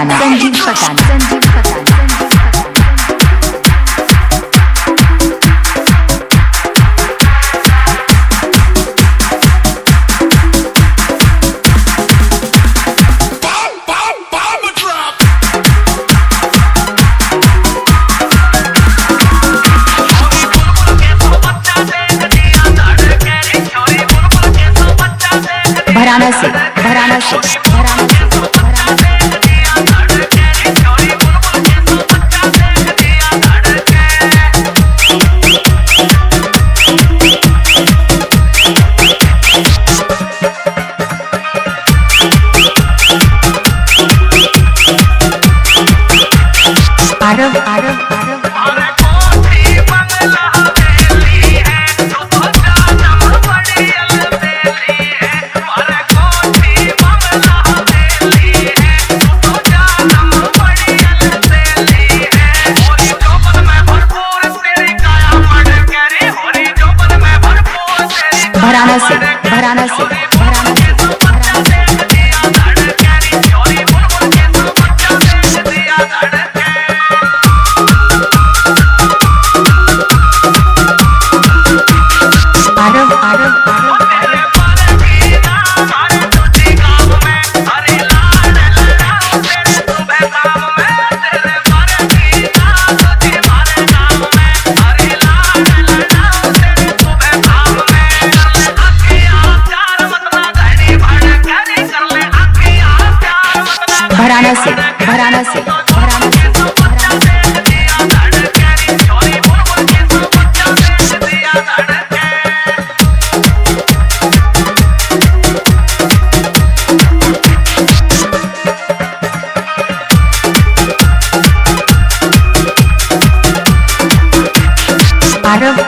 पटाना, संजीव पटाना, संजीव पटाना। भराना से भराना से भराना से आरव आरव आरव भराना से भराना से भराना से आरव आरव आरव भराना से भराना से भराना से आरव